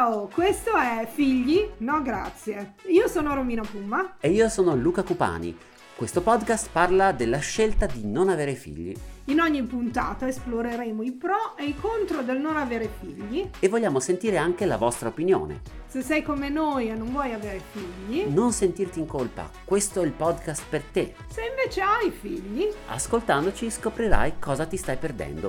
Ciao, questo è Figli? No grazie. Io sono Romina Puma. E io sono Luca Cupani. Questo podcast parla della scelta di non avere figli. In ogni puntata esploreremo i pro e i contro del non avere figli. E vogliamo sentire anche la vostra opinione. Se sei come noi e non vuoi avere figli, non sentirti in colpa, questo è il podcast per te. Se invece hai figli, ascoltandoci scoprirai cosa ti stai perdendo.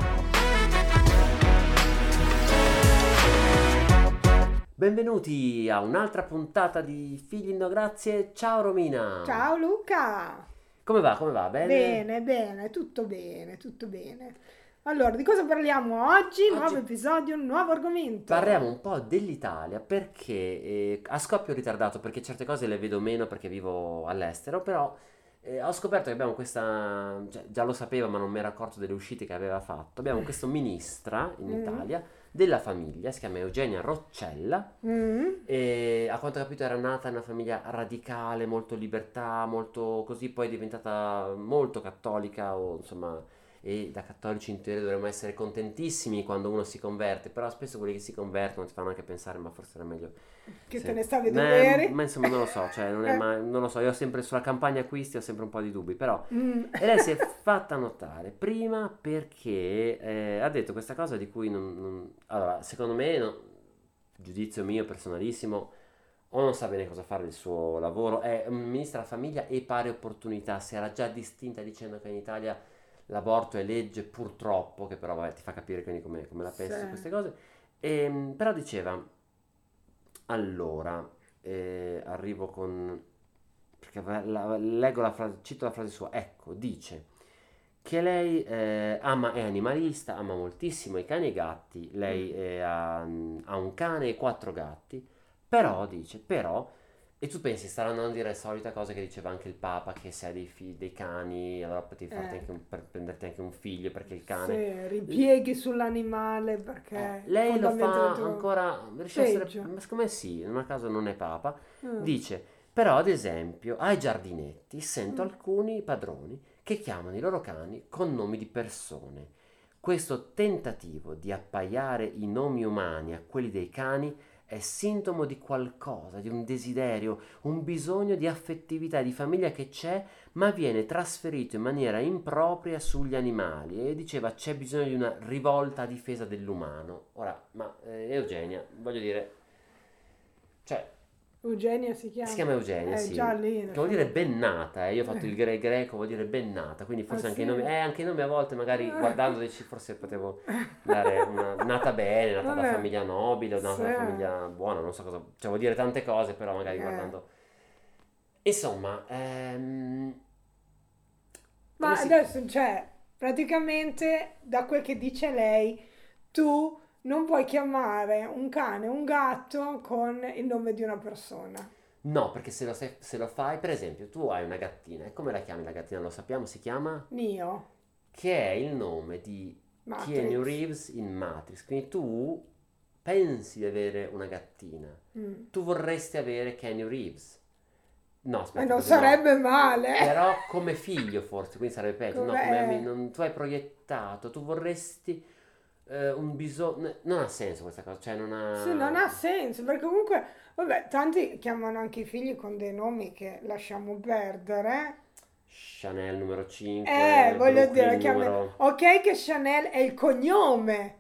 Benvenuti a un'altra puntata di Figli no grazie. Ciao Romina. Ciao Luca. Come va? Come va? Bene? Bene, tutto bene. Allora, di cosa parliamo oggi? Nuovo episodio, nuovo argomento. Parliamo un po' dell'Italia perché a scoppio ritardato, perché certe cose le vedo meno perché vivo all'estero, però ho scoperto che abbiamo questa, già lo sapevo ma non mi ero accorto delle uscite che aveva fatto, abbiamo questa ministra in Italia della famiglia, si chiama Eugenia Roccella, e a quanto ho capito era nata in una famiglia radicale, molto libertà, molto così, poi è diventata molto cattolica, o insomma, e da cattolici in teoria dovremmo essere contentissimi quando uno si converte, però spesso quelli che si convertono ti fanno anche pensare ma forse era meglio che te ne stavi doveri. Ma insomma non lo so, cioè non lo so, io ho sempre sulla campagna acquisti ho sempre un po' di dubbi, però e lei si è fatta notare prima perché ha detto questa cosa di cui allora secondo me giudizio mio personalissimo, o non sa bene cosa fare del suo lavoro, è un ministro della famiglia e pari opportunità, si era già distinta dicendo che in Italia l'aborto è legge purtroppo, che però vabbè, ti fa capire quindi come la pensi su queste cose, però diceva allora arrivo con perché leggo la frase, cito la frase sua, ecco, dice che lei è animalista, ama moltissimo i cani e i gatti, lei ha un cane e 4 gatti, però dice e tu pensi, staranno a dire le solite cose che diceva anche il Papa, che se hai dei cani, allora potevi farti anche per prenderti anche un figlio, perché il cane... Sì, ripieghi sull'animale, perché... lei lo fa ancora, riesce a essere, secondo me sì, in una caso non è Papa, dice, però ad esempio ai giardinetti sento alcuni padroni che chiamano i loro cani con nomi di persone. Questo tentativo di appaiare i nomi umani a quelli dei cani è sintomo di qualcosa, di un desiderio, un bisogno di affettività, di famiglia che c'è, ma viene trasferito in maniera impropria sugli animali. E diceva c'è bisogno di una rivolta a difesa dell'umano. Ora, ma Eugenia, voglio dire, cioè... Eugenia si chiama Eugenia, sì. Già lì, che vuol dire ben nata, io ho fatto il greco, vuol dire ben nata, quindi forse anche i nomi, anche i nomi a volte magari guardando dici forse potevo dare una nata bene, nata da famiglia nobile, nata da famiglia buona, non so cosa, cioè vuol dire tante cose, però magari guardando. Insomma, ma adesso, cioè, praticamente da quel che dice lei, tu non puoi chiamare un cane o un gatto con il nome di una persona. No, perché se lo fai, per esempio, tu hai una gattina, e come la chiami la gattina? Lo sappiamo, si chiama? Neo. Che è il nome di Keanu Reeves in Matrix. Quindi tu pensi di avere una gattina. Tu vorresti avere Keanu Reeves. No, aspetta. Non sarebbe male. Però come figlio forse, quindi sarebbe peggio. No, tu hai proiettato, tu vorresti... un bisogno, non ha senso questa cosa, cioè non ha... Sì, non ha senso, perché comunque, vabbè, tanti chiamano anche i figli con dei nomi che lasciamo perdere. Chanel numero 5, voglio dire, ok che Chanel è il cognome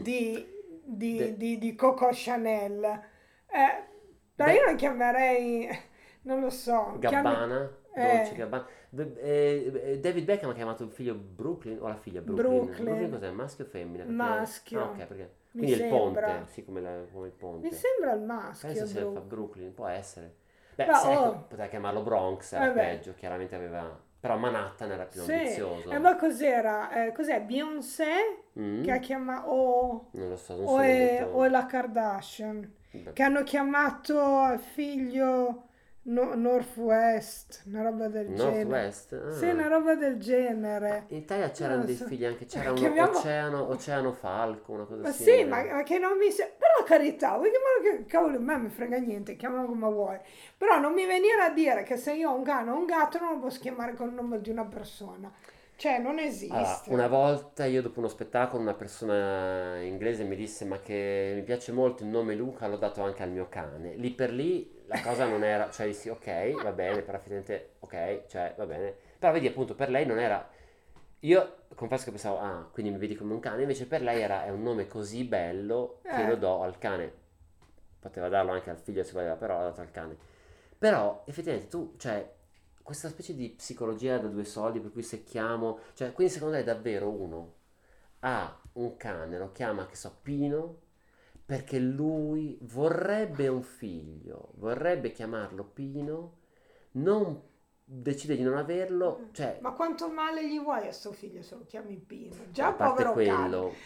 di Coco Chanel, però io non chiamerei, non lo so. Gabbana? Dolce Gabbana. David Beckham ha chiamato il figlio Brooklyn o la figlia Brooklyn? Brooklyn cos'è? Maschio o femmina? Maschio. Ok, perché... Quindi è il ponte, sì, come il ponte. Mi sembra il maschio. Penso se fa Brooklyn, può essere. Beh, poteva chiamarlo Bronx, era peggio, chiaramente aveva... Però Manhattan era più ambizioso. Ma cos'era? Cos'è? Beyoncé? Che ha chiamato... non lo so, o la Kardashian? Che hanno chiamato al figlio... Northwest, una roba del genere. Northwest? Sì, una roba del genere. In Italia c'erano dei figli anche, c'era Oceano Falco, una cosa ma simile. Sì, ma che non mi... Però carità, vuoi chiamare che cavolo, a me mi frega niente, chiamalo come vuoi. Però non mi venire a dire che se io ho un cane o un gatto non lo posso chiamare col nome di una persona. Cioè, non esiste. Allora, una volta io dopo uno spettacolo una persona inglese mi disse ma che mi piace molto il nome Luca, l'ho dato anche al mio cane. Lì per lì la cosa non era, cioè dissi ok, va bene, però effettivamente ok, cioè va bene. Però vedi appunto per lei non era, io confesso che pensavo ah, quindi mi vedi come un cane, invece per lei era, è un nome così bello che lo Eh, do al cane. Poteva darlo anche al figlio se voleva, però l'ha dato al cane. Però effettivamente tu, cioè, questa specie di psicologia da due soldi per cui se chiamo, cioè, quindi secondo lei davvero uno ha un cane, lo chiama, che so, Pino, perché lui vorrebbe un figlio, vorrebbe chiamarlo Pino, non decide di non averlo, cioè, ma quanto male gli vuoi a suo figlio se lo chiami Pino? a Già parte povero cane. quello,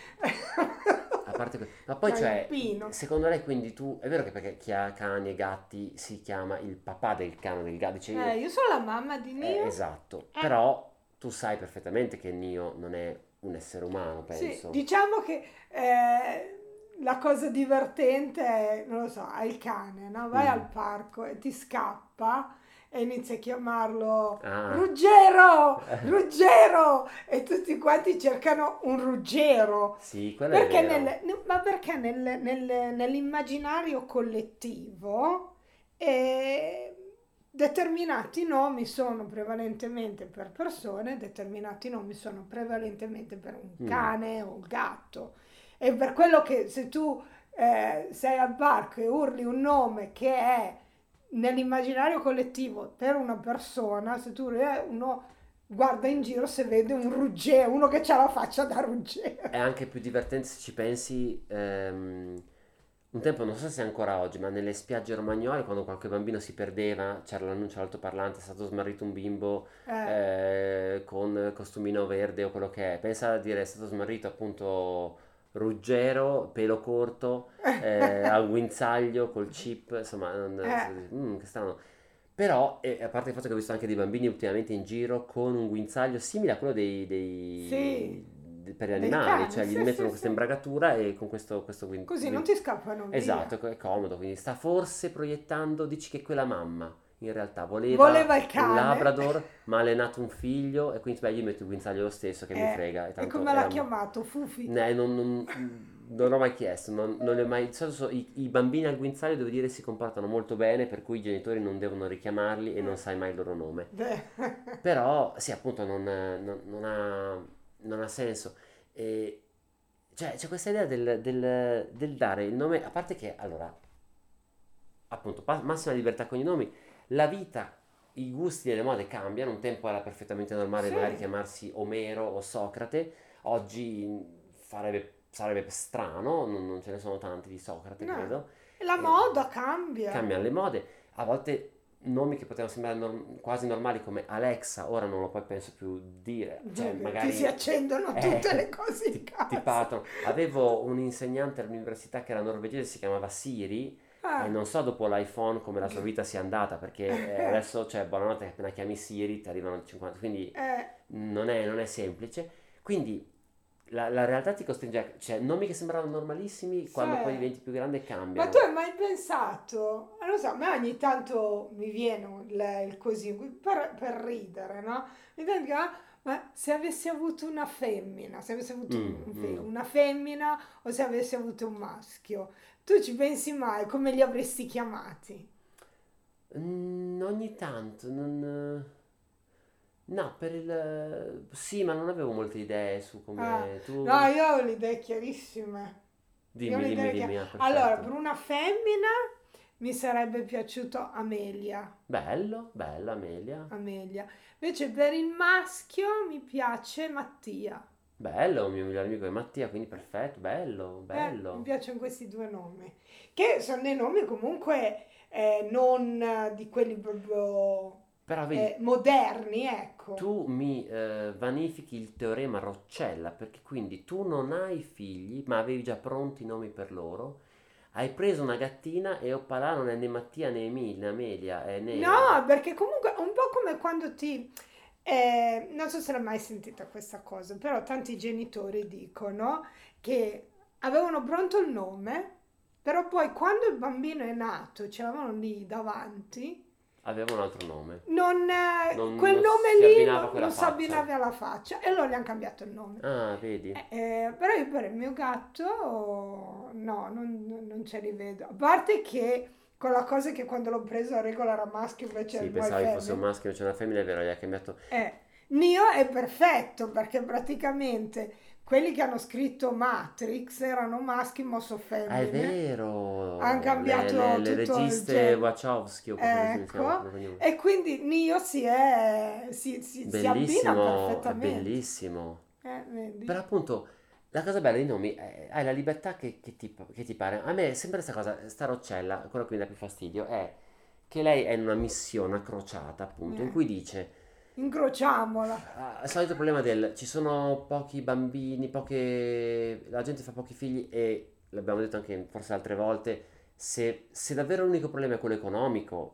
ma poi Chiami cioè, Pino. secondo lei quindi tu, è vero che perché chi ha cani e gatti si chiama il papà del cane o del gatto, dice io, Io sono la mamma di Neo. esatto, però tu sai perfettamente che Nio non è un essere umano, Sì, penso. diciamo che la cosa divertente è, non lo so, hai il cane, no? Vai al Mm. parco e ti scappa e inizi a chiamarlo Ah, Ruggero, Ruggero e tutti quanti cercano un Ruggero. sì, quello è Perché vero. ma perché nell'immaginario collettivo determinati nomi sono prevalentemente per persone, determinati nomi sono prevalentemente per un Mm. cane o un gatto. E per quello che se tu sei al parco e urli un nome che è nell'immaginario collettivo per una persona, se tu urli uno guarda in giro se vede un ruggero, uno che ha la faccia da ruggero. È anche più divertente se ci pensi. Un tempo, non so se è ancora oggi, ma nelle spiagge romagnole, quando qualche bambino si perdeva, c'era l'annuncio all'altoparlante, è stato smarrito un bimbo Eh, con costumino verde o quello che è. Pensa a dire è stato smarrito appunto Ruggero, pelo corto, a guinzaglio, col chip, insomma, eh, che strano. Però, a parte il fatto che ho visto anche dei bambini ultimamente in giro con un guinzaglio simile a quello sì, per gli dei animali, cani, cioè gli sì, mettono sì, questa sì. imbragatura e con questo Così non ti scappano via. Esatto, è comodo, quindi sta forse proiettando, dici che quella mamma in realtà voleva Voleva il un cane. Labrador, ma ha allenato un figlio e quindi beh, io metto il guinzaglio lo stesso che mi frega, e E tanto come l'ha chiamato? Fufi. non l'ho mai chiesto, non le ho mai, di solito i bambini al guinzaglio devo dire si comportano molto bene, per cui i genitori non devono richiamarli e non sai mai il loro nome. Beh. Però sì, appunto non ha senso. E, cioè, c'è questa idea del dare il nome, a parte che, allora, appunto, massima libertà con i nomi, la vita, i gusti e le mode cambiano, un tempo era perfettamente normale magari Sì, chiamarsi Omero o Socrate, oggi sarebbe strano, non ce ne sono tanti di Socrate, no. credo, La e moda cambia. cambiano le mode, a volte nomi che potevano sembrare quasi normali come Alexa, ora non lo puoi penso più dire, cioè Ti si magari accendono tutte le cose in ti casa. partono. Avevo un insegnante all'università che era norvegese, si chiamava Siri, e Ah. non so dopo l'iPhone come la sua vita sia andata, perché adesso, cioè, buonanotte, appena chiami Siri ti arrivano 50, quindi Eh, non è semplice. Quindi la realtà ti costringe cioè, nomi che sembravano normalissimi, sì. quando poi diventi più grande Ma tu cambiano. hai mai pensato, non lo so, a me ogni tanto mi viene il così, per ridere, no? Mi viene che, ma se avessi avuto una femmina, se avessi avuto Mm, mm. una femmina o se avessi avuto un maschio, tu ci pensi mai come li avresti chiamati? Ogni tanto, non. No, per il. Sì, ma non avevo molte idee su Ah, come no, tu. io ho le idee chiarissime. Io ho Dimmi, le dimmi, idee dimmi, ah, Allora, per perfetto. una femmina mi sarebbe piaciuto Amelia. Bello, bella Amelia. Amelia. Invece per il maschio mi piace Mattia. Bello, un mio migliore amico è Mattia, quindi perfetto, bello, Mi bello. piacciono questi due nomi, che sono dei nomi comunque non di quelli proprio Però vedi, moderni, ecco. tu mi vanifichi il teorema Roccella, perché quindi tu non hai figli, ma avevi già pronti i nomi per loro. Hai preso una gattina e oppalà non è né Mattia né Emilia, né Amelia, è né. No, perché comunque è un po' come quando ti... non so se l'hai mai sentita questa cosa, però tanti genitori dicono che avevano pronto il nome, però poi quando il bambino è nato, ce l'avevano lì davanti, aveva un altro nome. Quel nome lì non si abbinava alla faccia e allora gli hanno cambiato il nome. Ah, vedi. Però io per il mio gatto no, non ce li vedo. A parte che con la cosa che quando l'ho preso a regola era maschio invece sì, pensavo che fosse un maschio, invece una femmina, è vero, gli ha cambiato. Neo è perfetto perché praticamente quelli che hanno scritto Matrix erano maschi ma sono femmine. Ah, è vero! Hanno cambiato le tutto registe Wachowski o ecco, e quindi Neo si abbina perfettamente. È bellissimo. Vedi? Però appunto la cosa bella dei nomi hai la libertà che ti pare. A me è sempre questa cosa, sta Roccella, quello che mi dà più fastidio è che lei è in una missione, una crociata appunto, in cui dice incrociamola. il solito problema ci sono pochi bambini, la gente fa pochi figli e l'abbiamo detto anche forse altre volte, se davvero l'unico problema è quello economico,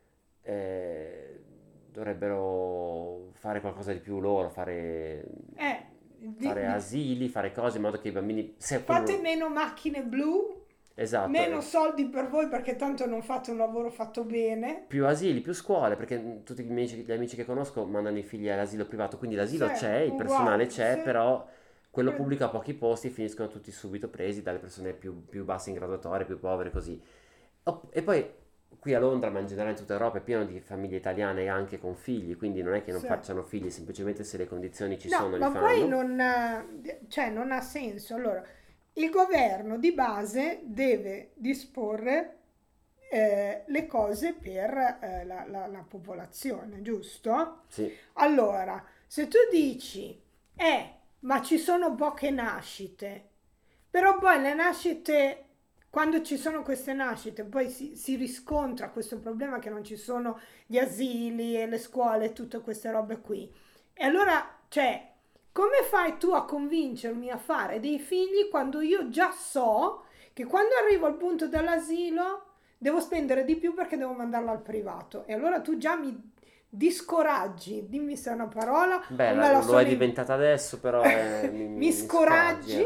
dovrebbero fare qualcosa di più loro, fare asili, fare cose in modo che i bambini... Fate meno macchine blu. Esatto. Meno soldi per voi perché tanto non fate un lavoro fatto bene. Più asili, più scuole, perché tutti gli amici che conosco mandano i figli all'asilo privato, quindi l'asilo c'è, il personale c'è, però quello pubblico ha pochi posti e finiscono tutti subito presi dalle persone più basse in graduatoria, più povere, così. E poi qui a Londra, ma in generale in tutta Europa, è pieno di famiglie italiane anche con figli, quindi non è che non facciano figli, semplicemente se le condizioni ci sono li fanno. Ma poi non ha senso. Allora, il governo di base deve disporre le cose per la popolazione, giusto? Sì. Allora, se tu dici, ma ci sono poche nascite, però poi le nascite, quando ci sono queste nascite, poi si riscontra questo problema che non ci sono gli asili e le scuole e tutte queste robe qui. E allora, come fai tu a convincermi a fare dei figli quando io già so che quando arrivo al punto dell'asilo devo spendere di più perché devo mandarlo al privato? E allora tu già mi discoraggi, dimmi se è una parola. Beh, lo è diventata adesso, però mi scoraggi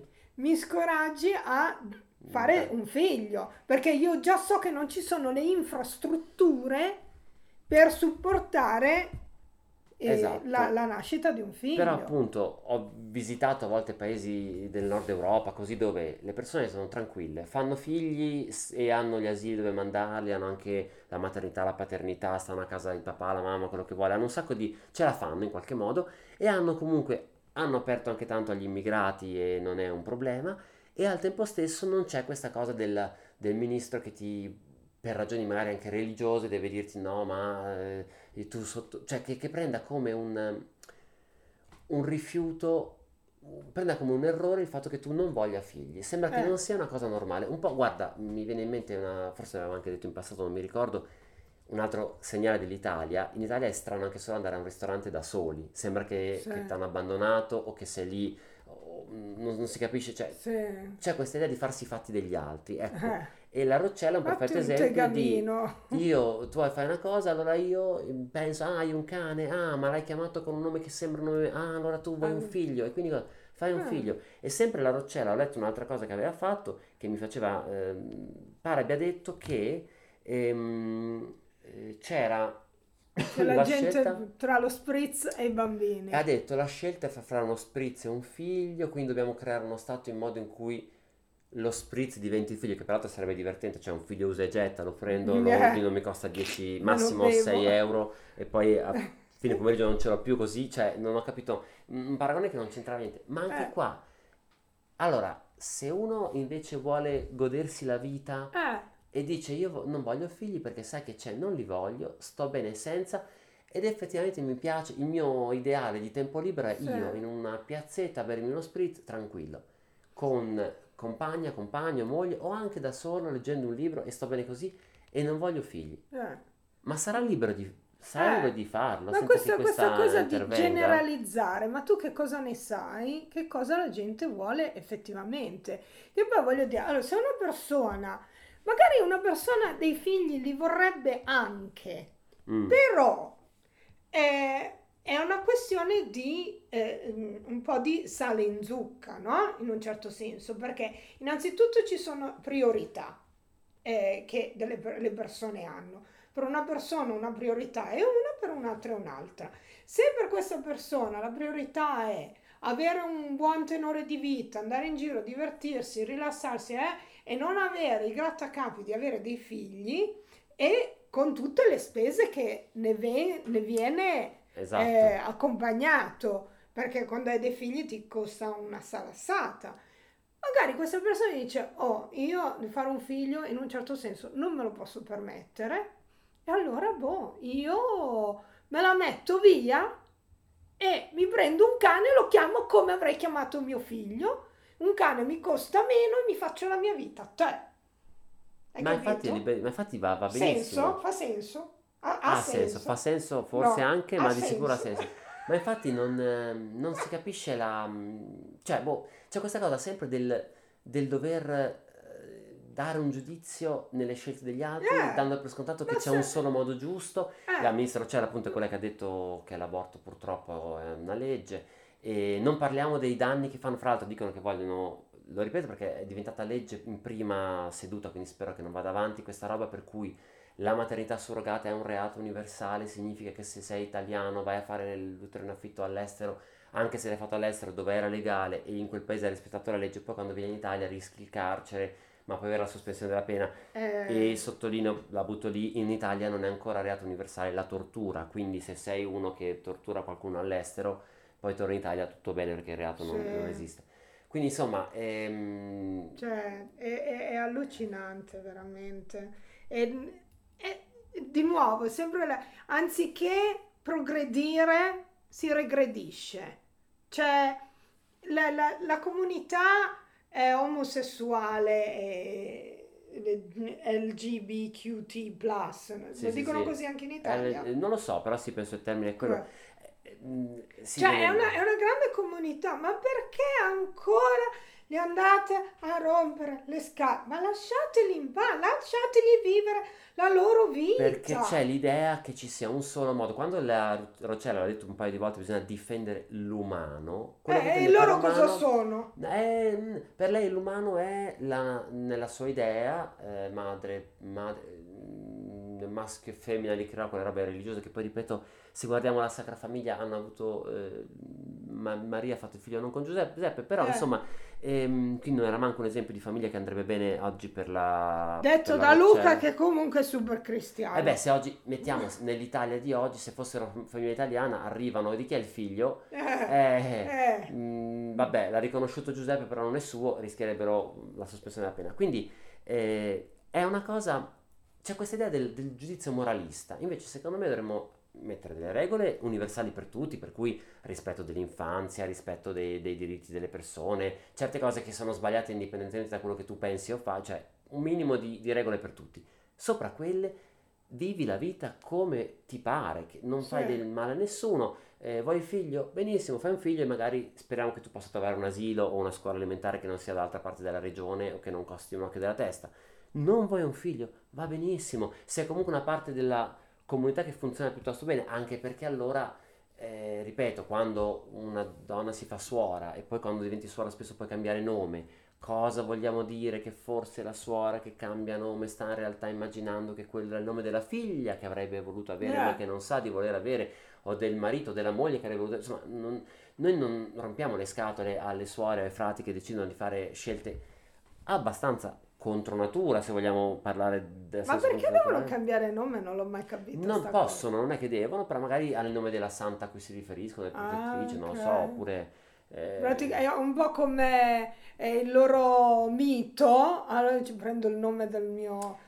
a fare un figlio, perché io già so che non ci sono le infrastrutture per supportare esatto. la nascita di un figlio. Però appunto ho visitato a volte paesi del nord Europa, così, dove le persone sono tranquille, fanno figli e hanno gli asili dove mandarli, hanno anche la maternità, la paternità, stanno a casa il papà, la mamma, quello che vuole, hanno un sacco ce la fanno in qualche modo e hanno aperto anche tanto agli immigrati e non è un problema, e al tempo stesso non c'è questa cosa del ministro che per ragioni magari anche religiose deve dirti no, ma tu cioè che prenda come un rifiuto, prenda come un errore il fatto che tu non voglia figli. Sembra che non sia una cosa normale. Un po', guarda, mi viene in mente forse l'avevamo anche detto in passato, non mi ricordo, un altro segnale dell'Italia. In Italia è strano anche solo andare a un ristorante da soli. Sembra che ti hanno abbandonato o che sei lì, non si capisce, c'è questa idea di farsi i fatti degli altri, ecco. E la Roccella è un perfetto esempio tu fai una cosa, allora io penso, hai un cane, ma l'hai chiamato con un nome che sembra un nome, allora tu vuoi un figlio, e quindi fai un figlio. E sempre la Roccella, ho letto un'altra cosa che aveva fatto, che mi faceva, pare abbia detto che c'era la gente scelta, tra lo spritz e i bambini. Ha detto la scelta è fra uno spritz e un figlio, quindi dobbiamo creare uno stato in modo in cui lo spritz diventi il figlio, che peraltro sarebbe divertente, cioè un figlio usa e getta, lo prendo, lo ordino, mi costa 10, massimo 6 euro e poi a fine pomeriggio non ce l'ho più, così, non ho capito, un paragone che non c'entra niente, ma anche qua, allora, se uno invece vuole godersi la vita e dice io non voglio figli perché sai che non li voglio, sto bene senza, ed effettivamente mi piace, il mio ideale di tempo libero è io in una piazzetta a bermi uno spritz tranquillo, con compagna, compagno, moglie, o anche da solo leggendo un libro e sto bene così e non voglio figli. Ma sarà libero di farlo. Ma questa cosa di generalizzare, ma tu che cosa ne sai? Che cosa la gente vuole effettivamente? Che poi voglio dire, allora, se magari una persona dei figli li vorrebbe anche, però è una questione di un po' di sale in zucca, no? In un certo senso, perché innanzitutto ci sono priorità che le persone hanno. per una persona una priorità è una, per un'altra è un'altra. Se per questa persona la priorità è avere un buon tenore di vita, andare in giro, divertirsi, rilassarsi, e non avere i grattacapi di avere dei figli, e con tutte le spese che ne viene Esatto. accompagnato, perché quando hai dei figli ti costa una salassata. Magari questa persona dice: oh, io di fare un figlio in un certo senso non me lo posso permettere, e allora io me la metto via e mi prendo un cane e lo chiamo come avrei chiamato mio figlio. Un cane mi costa meno e mi faccio la mia vita. Cioè, hai Ma infatti, capito? ma infatti va Senso? benissimo. Fa senso? Ha Ha senso, fa senso? senso forse No, anche, ha ma di sicuro ha senso. senso. Ma infatti non si capisce cioè, boh, c'è questa cosa sempre del dover dare un giudizio nelle scelte degli altri, dando per scontato che Ma c'è se... un solo modo giusto. La Eh, ministra Roccella appunto è quella che ha detto che l'aborto purtroppo è una legge, e non parliamo dei danni che fanno, fra l'altro dicono che vogliono, lo ripeto perché è diventata legge in prima seduta, quindi spero che non vada avanti questa roba per cui la maternità surrogata è un reato universale, significa che se sei italiano vai a fare l'utero in affitto all'estero, anche se l'hai fatto all'estero dove era legale e in quel paese hai rispettato la legge, poi quando vieni in Italia rischi il carcere, ma puoi avere la sospensione della pena. eh, E sottolineo, la butto lì, in Italia non è ancora reato universale la tortura, quindi se sei uno che tortura qualcuno all'estero, poi torni in Italia, tutto bene perché il reato non se- esiste. Quindi insomma, cioè, è allucinante veramente. E di nuovo, sempre anziché progredire, si regredisce. Cioè, la comunità omosessuale e LGBTQ+, sì, lo sì, dicono sì. così anche in Italia? Non lo so, però sì, penso il termine è quello. Si Cioè è deve... è una grande comunità, ma perché ancora li andate a rompere le scatole? Ma lasciateli in pace, lasciateli vivere la loro Perché c'è vita. l'idea che ci sia un solo modo. Quando la Roccella l'ha detto un paio di volte, bisogna difendere l'umano. Quello che E intende per loro cosa umano, sono? per lei l'umano è nella sua idea, maschio e femmina, li crea quelle robe religiose che poi, ripeto, se guardiamo la Sacra Famiglia hanno avuto, Maria ha fatto il figlio non con Giuseppe, però Eh, insomma, quindi non era manco un esempio di famiglia che andrebbe bene oggi per detto la da Luca Roccella. che comunque è super E beh, cristiano. se oggi mettiamo nell'Italia di oggi, se fossero famiglia italiana, arrivano e di chi è il figlio? Eh, eh, Vabbè, l'ha riconosciuto Giuseppe, però non è suo, rischierebbero la sospensione della pena. Quindi è una cosa, c'è questa idea del giudizio moralista. Invece, secondo me, dovremmo mettere delle regole universali per tutti, per cui rispetto dell'infanzia, rispetto dei diritti delle persone, certe cose che sono sbagliate indipendentemente da quello che tu pensi o fai, cioè un minimo di regole per tutti. Sopra quelle vivi la vita come ti pare, che non sì. fai del male a nessuno. Vuoi il figlio? Benissimo, fai un figlio e magari speriamo che tu possa trovare un asilo o una scuola elementare che non sia dall'altra parte della regione o che non costi un occhio della testa. Non vuoi un figlio? Va benissimo. Se è comunque una parte della comunità che funziona piuttosto bene, anche perché allora, ripeto, quando una donna si fa suora e poi quando diventi suora spesso puoi cambiare nome. Cosa vogliamo dire? Che forse la suora che cambia nome sta in realtà immaginando che quello è il nome della figlia che avrebbe voluto avere ma Eh, che non sa di voler avere, o del marito, della moglie che avrebbe voluto... Insomma, noi non rompiamo le scatole alle suore e ai frati che decidono di fare scelte abbastanza contro natura, se vogliamo parlare del ma senso perché contro devono naturale. cambiare nome? Non l'ho mai capito Non sta cosa. possono, non è che devono, però magari hanno il nome della santa a cui si riferiscono, del Ah, protettrice, non ok. lo so, oppure... È un po' come il loro mito. Allora ci prendo il nome del mio.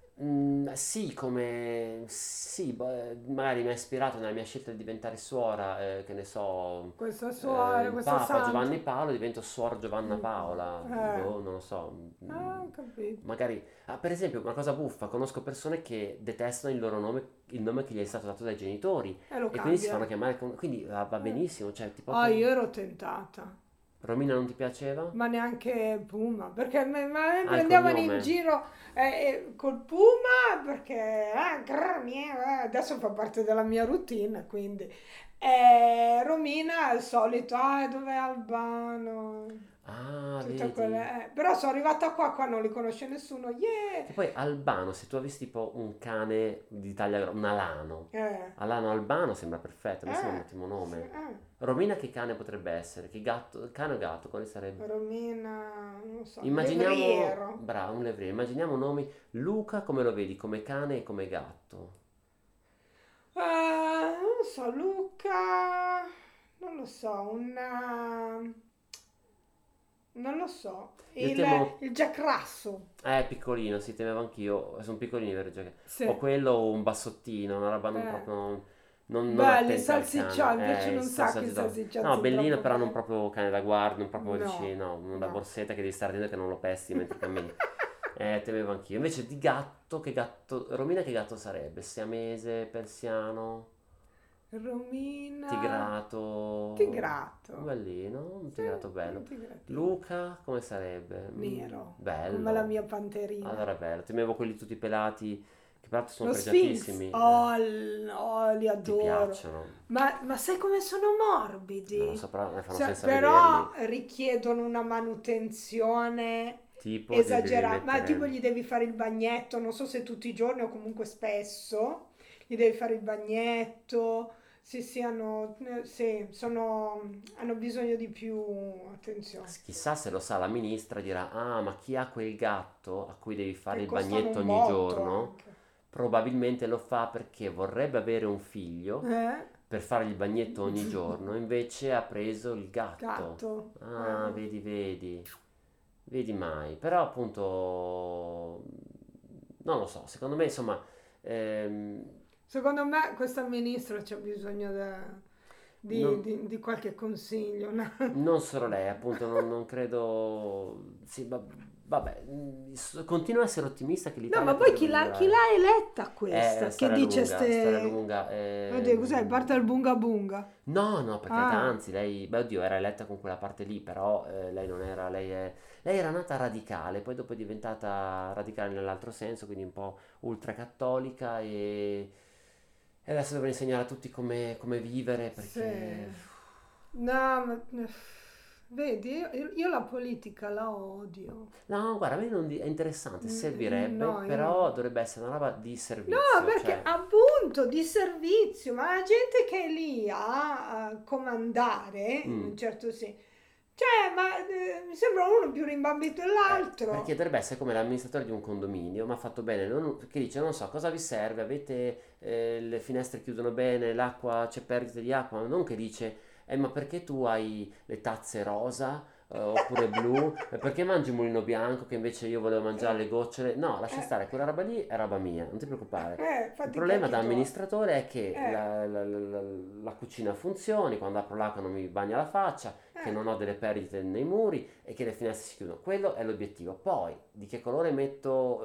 Sì, come sì, magari mi ha ispirato nella mia scelta di diventare suora, che ne so, Questa suora, il questo Papa Giovanni santo. Paolo, divento Suor Giovanna Mm. Paola, Eh, boh, non lo so. ho capito. Magari, per esempio, una cosa buffa, conosco persone che detestano il loro nome, il nome che gli è stato dato dai genitori E lo e quindi si fanno cambiano. chiamare, quindi va benissimo, cioè, tipo, Ah, io ero tentata. Romina non ti piaceva? Ma neanche Puma, perché me Ah, il prendevano in cognome. giro col Puma, perché adesso fa parte della mia routine, quindi Romina è il solito, dov'è Albano? Vedi. Però sono arrivata qua non li conosce nessuno, yeah! E poi Albano, se tu avessi tipo un cane di taglia, un alano, alano albano sembra perfetto, mi sembra un ottimo nome. Romina che cane potrebbe essere? Che gatto, cane o gatto, quale sarebbe? Romina, non so, Immaginiamo, levriero. bravo, un levriero, immaginiamo nomi. Luca come lo vedi, come cane e come gatto? Non so, Luca, non lo so, non lo so, Io temo, il Jack Russell. piccolino, sì, temevo anch'io, sono piccolini, vero? Sì. O quello o un bassottino, una roba non proprio, non Belli, attenta al salsiccioni, mi cane. piacciono un sacco i salsicciozzi No, bellino, troppo però non belli. proprio cane da guardia, non proprio dici, No, no, non da no. borsetta che devi stare attento che non lo pesti mentre cammini. Temevo anch'io. Invece di gatto, Romina che gatto sarebbe? Siamese, persiano, Romina. tigrato. Tigrato. Bellino, un tigrato bello. Tigratino. Luca, come sarebbe? Nero. Bello. Come la mia panterina. Allora, bello. Temevo quelli tutti pelati, che peraltro sono Lo Sphinx. pregiatissimi. Li Ti adoro. piacciono? Ma sai come sono morbidi? Non lo so, però mi fanno Cioè, senza però vederli. richiedono una manutenzione Tipo, esagerata. Ma tipo gli devi fare il bagnetto, non so se tutti i giorni o comunque spesso, gli devi fare il bagnetto. Sì, hanno bisogno di più attenzione. Chissà se lo sa la ministra, dirà, ma chi ha quel gatto a cui devi fare Che il costano bagnetto un ogni botto giorno? anche. Probabilmente lo fa perché vorrebbe avere un figlio Eh? per fare il bagnetto ogni giorno, invece ha preso il gatto. Gatto. Vedi mai. Però appunto, non lo so, secondo me insomma, Secondo me questa ministra c'ha bisogno non, di qualche consiglio. No? non solo lei, appunto, non credo. Sì, vabbè, continua a essere ottimista che No, l'Italia ma poi potrebbe chi migliorare. l'ha eletta questa? Che Storia dice lunga, storia ste... lunga. Oddio, cos'è? Parte il bunga bunga. No, per carità, Ah, anzi, lei, beh, oddio, era eletta con quella parte lì, però lei non era, lei era nata radicale, poi dopo è diventata radicale nell'altro senso, quindi un po' ultracattolica e adesso deve insegnare a tutti come vivere sì. perché. No, ma... Vedi, io la politica la odio. No, guarda, a me non è interessante, servirebbe, No, io però no. dovrebbe essere una roba di No, servizio, perché cioè. appunto di servizio, ma la gente che è lì a comandare, in mm, un certo senso, cioè, ma mi sembra uno più rimbambito Perché dell'altro. dovrebbe essere come l'amministratore di un condominio, ma fatto bene, che dice, non so, cosa vi serve, avete le finestre chiudono bene, l'acqua, c'è perdita di acqua, non che dice, ma perché tu hai le tazze rosa oppure blu, perché mangi mulino bianco che invece io volevo mangiare le gocciole, no, lascia Eh, stare, quella roba lì è roba mia, non ti preoccupare. Il fatti i problema fatti da tuoi. amministratore è che Eh, la cucina funzioni, quando apro l'acqua non mi bagna la faccia, che eh, non ho delle perdite nei muri e che le finestre si chiudono. Quello è l'obiettivo. Poi di che colore metto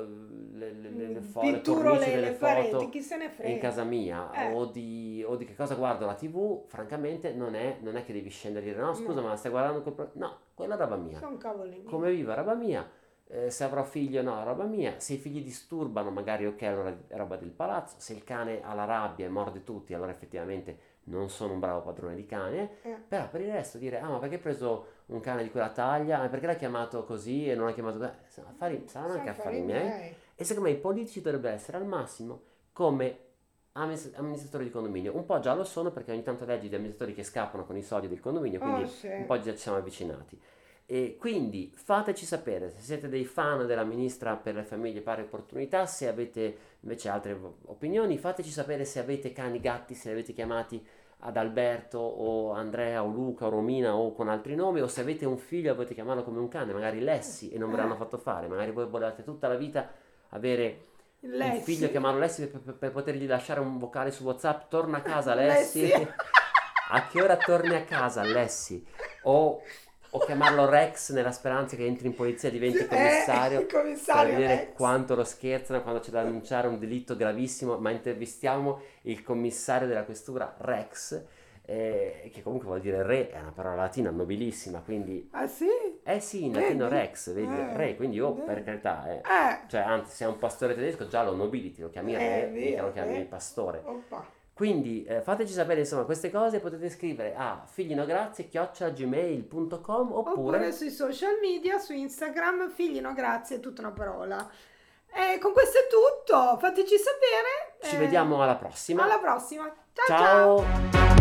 le Pitturo cornici delle le pareti, foto chi se ne in frega. casa mia Eh, o di che cosa guardo la TV, francamente non è che devi scendere e dire no, scusa, no, ma stai guardando no, quella è roba mia. sono cavoli miei. Come vivo è roba mia. Se avrò figli o no, è roba mia. Se i figli disturbano, magari ok, allora è roba del palazzo. Se il cane ha la rabbia e morde tutti, allora effettivamente non sono un bravo padrone di cane. Eh, Però per il resto dire, ma perché hai preso un cane di quella taglia? Perché l'hai chiamato così e non l'hai chiamato... saranno anche sono affari affari miei. miei. E secondo me i politici dovrebbero essere al massimo come amministratori di condominio. Un po' già lo sono perché ogni tanto leggi di amministratori che scappano con i soldi del condominio, Oh quindi sì. un po' già ci siamo avvicinati. E quindi fateci sapere se siete dei fan della ministra per le famiglie e pari opportunità, se avete invece altre opinioni, fateci sapere se avete cani, gatti, se li avete chiamati ad Alberto o Andrea o Luca o Romina o con altri nomi, o se avete un figlio e volete chiamarlo come un cane, magari Lessi, e non ve l'hanno fatto fare, magari voi volete tutta la vita avere un figlio e Lessi. chiamarlo Lessi per potergli lasciare un vocale su WhatsApp, torna a casa Lessi, Lessi. a che ora torni a casa Lessi? O chiamarlo Rex nella speranza che entri in polizia e diventi commissario Il per commissario vedere Rex. quanto lo scherzano quando c'è da annunciare un delitto gravissimo, ma intervistiamo il commissario della questura Rex, che comunque vuol dire re, è una parola latina nobilissima, quindi. Ah sì? Sì, in latino Vedi? Rex, vedi, re, quindi per Vedi? carità, Eh, cioè anzi se è un pastore tedesco già lo nobiliti, lo chiami re, mica lo via, chiami pastore. Oppa. Quindi fateci sapere insomma queste cose, potete scrivere a figlinograzie@gmail.com oppure sui social media, su Instagram, figlinograzie, tutta una parola. E con questo è tutto, fateci sapere. Ci vediamo alla prossima. Alla prossima. Ciao Ciao. ciao.